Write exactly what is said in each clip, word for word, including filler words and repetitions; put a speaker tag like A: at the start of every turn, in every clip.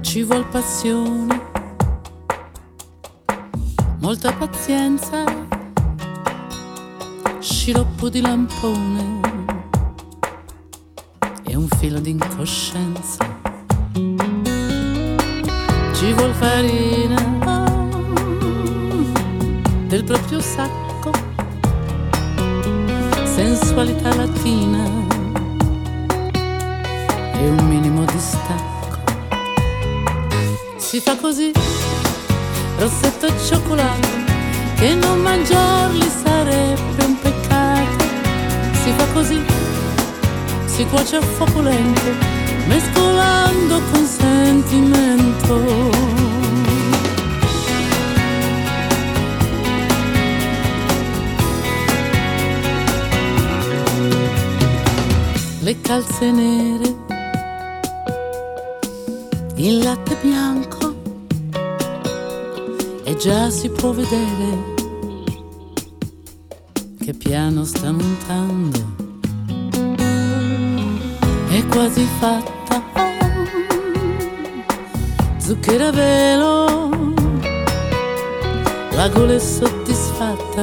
A: Ci vuol passione, molta pazienza, sciroppo di lampone e un filo di incoscienza. Ci vuol farina del proprio sacco, sensualità latina e un minimo di stacco. Si fa così, rossetto e cioccolato, che non mangiarli sarebbe un peccato. Si fa così, si cuoce a fuoco lento, mescolando con sentimento. Le calze nere, il latte bianco, e già si può vedere che piano sta montando. È quasi fatta, zucchero a velo, la gola è soddisfatta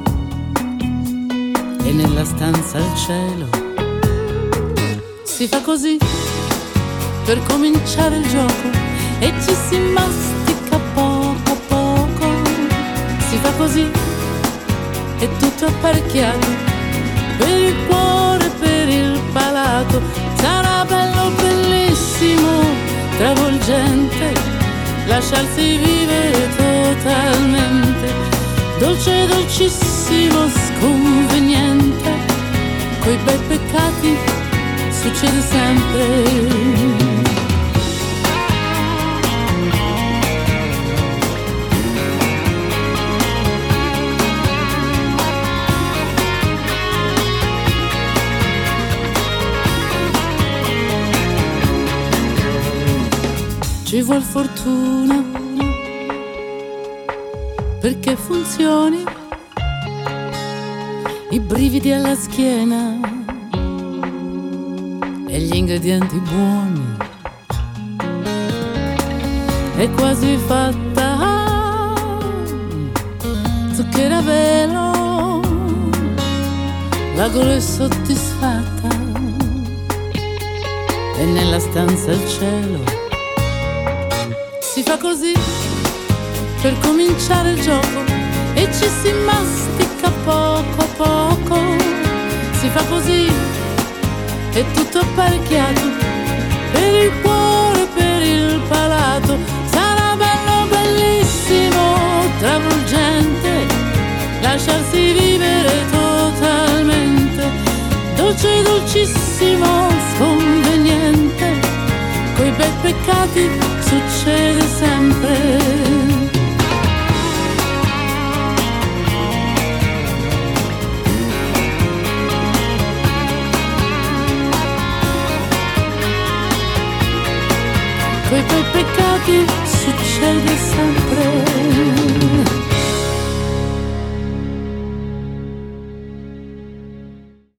A: e nella stanza al cielo. Si fa così per cominciare il gioco e ci si mastica poco a poco. Si fa così, è tutto apparecchiato per il cuore, per il palato. Sarà bello, bellissimo, travolgente, lasciarsi vivere totalmente. Dolce, dolcissimo, sconveniente, coi bei peccati succede sempre. Ci vuol fortuna perché funzioni, i brividi alla schiena e gli ingredienti buoni. È quasi fatta, zucchero a velo, la gola è soddisfatta e nella stanza il cielo. Si fa così per cominciare il gioco e ci si mastica poco a poco. Si fa così, è tutto apparecchiato per il cuore, per il palato. Sarà bello, bellissimo, travolgente, lasciarsi vivere totalmente. Dolce, dolcissimo, sconveniente, coi bei peccati succede sempre. Coi bei